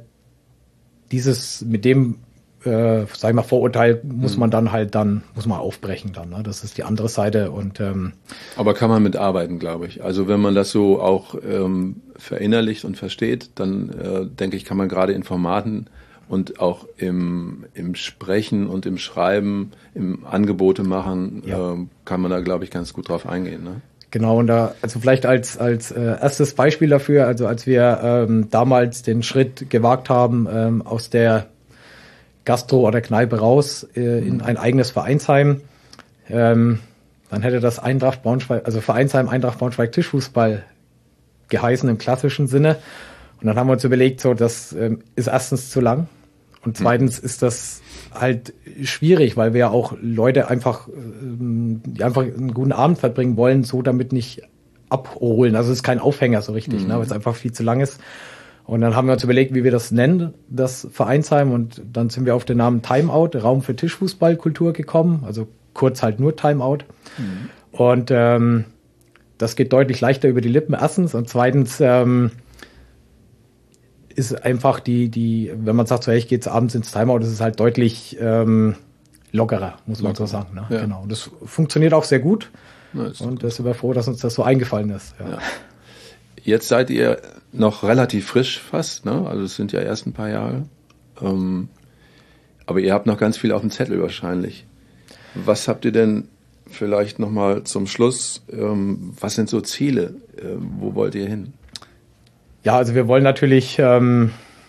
[SPEAKER 2] dieses, mit dem, äh, sag ich mal, Vorurteil muss mhm. man dann halt dann, muss man aufbrechen dann, ne? Das ist die andere Seite und ähm,
[SPEAKER 1] aber kann man mitarbeiten, glaube ich. Also wenn man das so auch ähm, verinnerlicht und versteht, dann äh, denke ich, kann man gerade in Formaten und auch im, im Sprechen und im Schreiben, im Angebote machen, ja. äh, kann man da, glaube ich, ganz gut drauf eingehen. Ne?
[SPEAKER 2] Genau, und da, also vielleicht als, als äh, erstes Beispiel dafür, also als wir ähm, damals den Schritt gewagt haben, ähm, aus der Gastro oder Kneipe raus äh, in ein eigenes Vereinsheim, ähm, dann hätte das Eintracht Braunschweig, also Vereinsheim Eintracht Braunschweig Tischfußball geheißen im klassischen Sinne. Und dann haben wir uns überlegt, so, das ähm, ist erstens zu lang und zweitens ist das halt schwierig, weil wir ja auch Leute einfach, ähm, die einfach einen guten Abend verbringen wollen, so damit nicht abholen. Also es ist kein Aufhänger so richtig, mhm. ne, weil es einfach viel zu lang ist. Und dann haben wir uns überlegt, wie wir das nennen, das Vereinsheim. Und dann sind wir auf den Namen Timeout, Raum für Tischfußballkultur gekommen. Also kurz halt nur Timeout. Mhm. Und ähm, das geht deutlich leichter über die Lippen, erstens. Und zweitens ähm, ist einfach die, die, wenn man sagt, so, hey, ich gehe jetzt abends ins Timeout, das ist halt deutlich ähm, lockerer, muss man Locker. so sagen. Ne? Ja. Genau. Und das funktioniert auch sehr gut. Na, und da sind wir froh, dass uns das so eingefallen ist. Ja. Ja.
[SPEAKER 1] Jetzt seid ihr noch relativ frisch fast, ne? Also es sind ja erst ein paar Jahre. Ähm, Aber ihr habt noch ganz viel auf dem Zettel wahrscheinlich. Was habt ihr denn vielleicht nochmal zum Schluss, ähm, was sind so Ziele? Äh, wo wollt ihr hin?
[SPEAKER 2] Ja, also wir wollen natürlich ähm,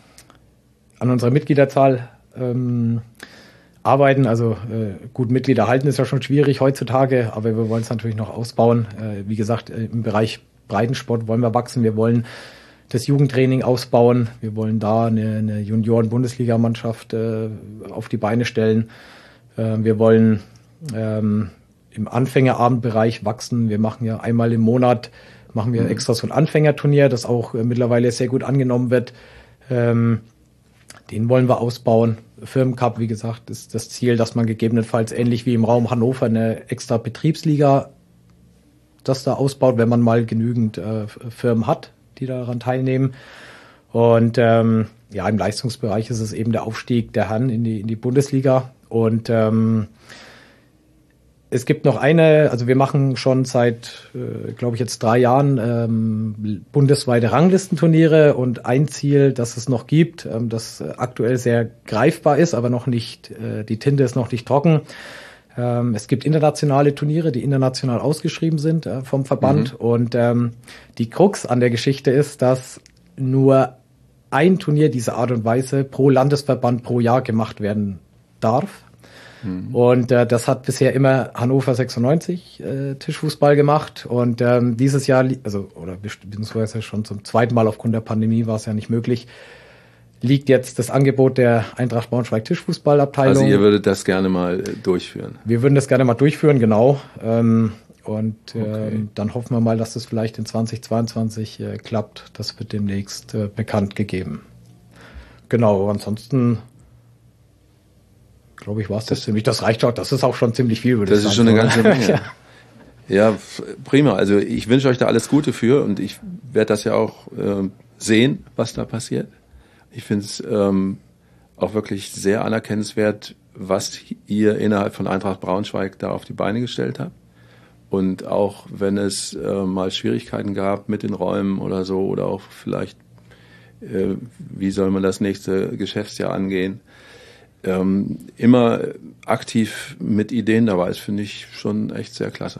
[SPEAKER 2] an unserer Mitgliederzahl ähm, arbeiten. Also äh, gut, Mitglieder halten ist ja schon schwierig heutzutage, aber wir wollen es natürlich noch ausbauen. Äh, wie gesagt, im Bereich Breitensport wollen wir wachsen. Wir wollen das Jugendtraining ausbauen. Wir wollen da eine, eine Junioren-Bundesligamannschaft äh, auf die Beine stellen. Äh, wir wollen ähm, im Anfängerabendbereich wachsen. Wir machen ja einmal im Monat machen wir extra so ein Anfängerturnier, das auch äh, mittlerweile sehr gut angenommen wird. Ähm, den wollen wir ausbauen. Firmencup, wie gesagt, ist das Ziel, dass man gegebenenfalls ähnlich wie im Raum Hannover eine extra Betriebsliga das da ausbaut, wenn man mal genügend äh, Firmen hat, die daran teilnehmen. Und ähm, ja, im Leistungsbereich ist es eben der Aufstieg der Herren in die, in die Bundesliga. Und ähm, es gibt noch eine, also wir machen schon seit, äh, glaube ich, jetzt drei Jahren ähm, bundesweite Ranglistenturniere und ein Ziel, das es noch gibt, ähm, das aktuell sehr greifbar ist, aber noch nicht, äh, die Tinte ist noch nicht trocken. Ähm, es gibt internationale Turniere, die international ausgeschrieben sind äh, vom Verband. Mhm. Und ähm, die Krux an der Geschichte ist, dass nur ein Turnier dieser Art und Weise pro Landesverband pro Jahr gemacht werden darf. Und äh, das hat bisher immer Hannover sechsundneunzig äh, Tischfußball gemacht. Und ähm, dieses Jahr, also oder beziehungsweise schon zum zweiten Mal aufgrund der Pandemie war es ja nicht möglich, liegt jetzt das Angebot der Eintracht Braunschweig Tischfußballabteilung.
[SPEAKER 1] Also ihr würdet das gerne mal äh, durchführen?
[SPEAKER 2] Wir würden das gerne mal durchführen, genau. Ähm, und okay. ähm, dann hoffen wir mal, dass das vielleicht in zweitausendzweiundzwanzig äh, klappt. Das wird demnächst äh, bekannt gegeben. Genau, ansonsten glaube ich, war es das, das ziemlich. Das reicht auch. Das ist auch schon ziemlich viel, würde
[SPEAKER 1] ich
[SPEAKER 2] sagen.
[SPEAKER 1] Das ist schon eine ganze Menge. ja. ja, prima. Also ich wünsche euch da alles Gute für und ich werde das ja auch äh, sehen, was da passiert. Ich finde es ähm, auch wirklich sehr anerkennenswert, was ihr innerhalb von Eintracht Braunschweig da auf die Beine gestellt habt. Und auch wenn es äh, mal Schwierigkeiten gab mit den Räumen oder so oder auch vielleicht, äh, wie soll man das nächste Geschäftsjahr angehen, Ähm, immer aktiv mit Ideen dabei ist, finde ich schon echt sehr klasse.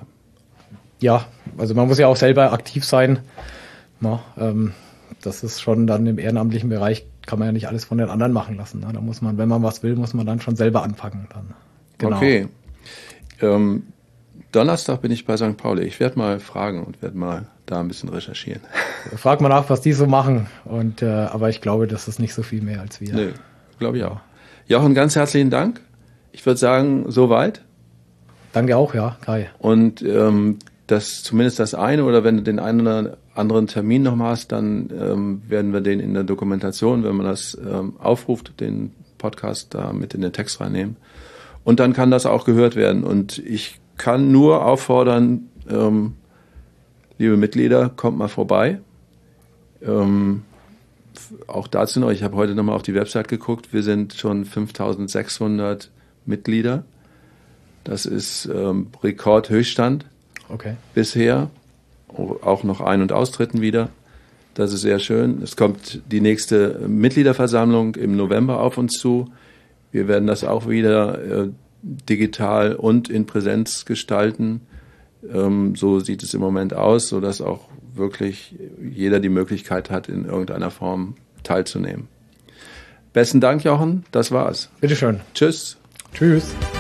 [SPEAKER 2] Ja, also man muss ja auch selber aktiv sein. Na, ähm, das ist schon dann im ehrenamtlichen Bereich, kann man ja nicht alles von den anderen machen lassen. Ne? Da muss man, wenn man was will, muss man dann schon selber anfangen. Dann. Genau.
[SPEAKER 1] Okay. Ähm, Donnerstag bin ich bei Sankt Pauli. Ich werde mal fragen und werde mal da ein bisschen recherchieren.
[SPEAKER 2] Frag mal nach, was die so machen. Und äh, aber ich glaube, das ist nicht so viel mehr als wir.
[SPEAKER 1] Nee, glaube ich auch. Jochen, ganz herzlichen Dank. Ich würde sagen, soweit.
[SPEAKER 2] Danke auch, ja, Kai.
[SPEAKER 1] Und ähm, das zumindest das eine oder wenn du den einen oder anderen Termin noch mal hast, dann ähm, werden wir den in der Dokumentation, wenn man das ähm, aufruft, den Podcast da mit in den Text reinnehmen. Und dann kann das auch gehört werden. Und ich kann nur auffordern, ähm, liebe Mitglieder, kommt mal vorbei. Ähm, Auch dazu noch, ich habe heute nochmal auf die Website geguckt, wir sind schon fünftausendsechshundert Mitglieder. Das ist ähm, Rekordhöchststand
[SPEAKER 2] okay.
[SPEAKER 1] bisher, auch noch Ein- und Austritten wieder. Das ist sehr schön. Es kommt die nächste Mitgliederversammlung im November auf uns zu. Wir werden das auch wieder äh, digital und in Präsenz gestalten. Ähm, so sieht es im Moment aus, sodass auch wirklich jeder die Möglichkeit hat, in irgendeiner Form teilzunehmen. Besten Dank, Jochen. Das war's.
[SPEAKER 2] Bitteschön.
[SPEAKER 1] Tschüss.
[SPEAKER 2] Tschüss.